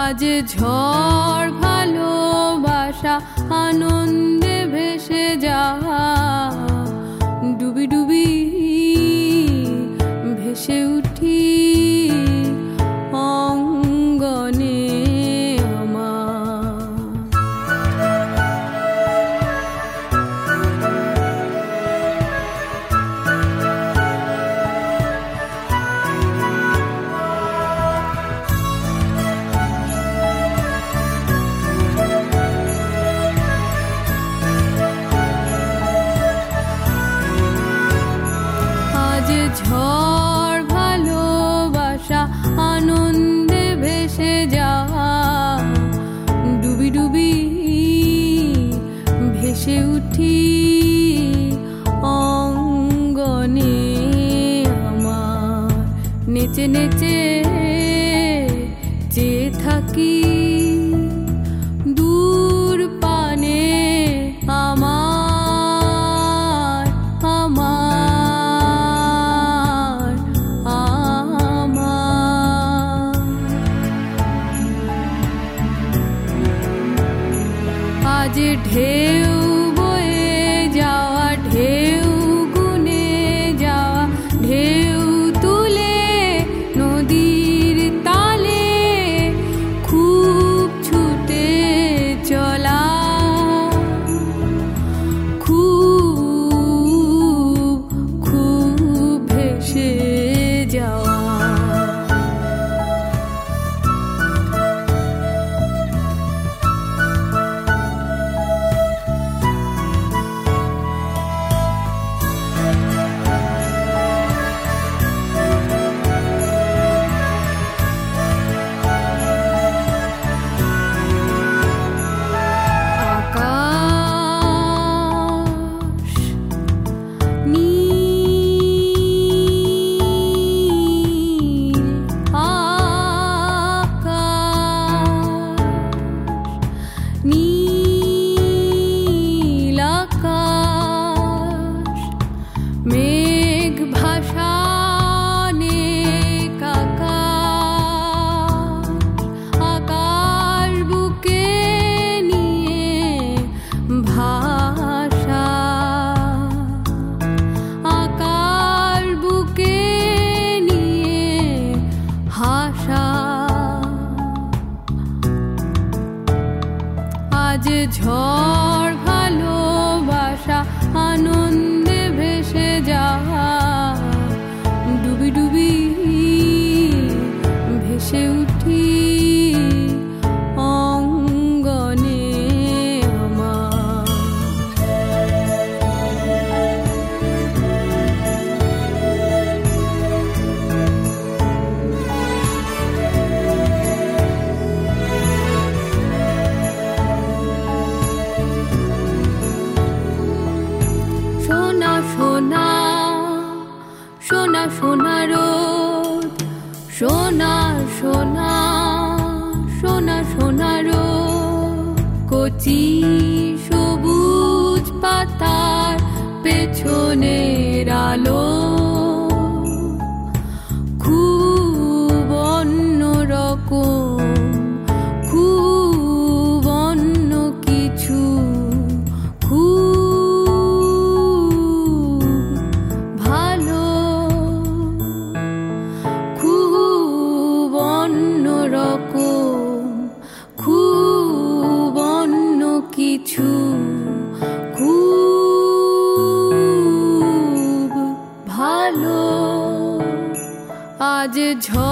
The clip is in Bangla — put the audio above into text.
আজ ঝড় ভালোবাসা আনন্দে ভেসে যাওয়া, ডুবি ডুবি ভেসে উঠি অঙ্গনে ঝড় ভালোবাসা আনন্দে ভেসে যাওয়া, ডুবি ডুবি ভেসে উঠি অঙ্গনে আমার। নেচে নেচে চেয়ে থাকি দূর পানে আমার, আমার আজ ঢেউ বয়ে যাওয়া, ঢেউ গুনে যাওয়া, ঢেউ তুলে নদীর তালে খুব ছুটে চলা, খুব খুব ভেসে যাওয়া। মেঘ ভাসানে আকাশ বুকে নিয়ে ভাষা, আকাশ বুকে নিয়ে হাসা। আজ ঝড় ভালোবাসা আনন্দে ভেসে যাওয়া, ডুবি ডুবি ভেসে উঠি অঙ্গনে আমার। সোনা সোনা সোনা সোনা রোদ, সোনা সোনা সোনা সোনা রোদ, কচি সবুজ পাতার পেছনের আলো খুব অন্যরকম, খুব অন্য কিছু, খুব অন্য কিছু, খুব ভালো। আজ ঝড়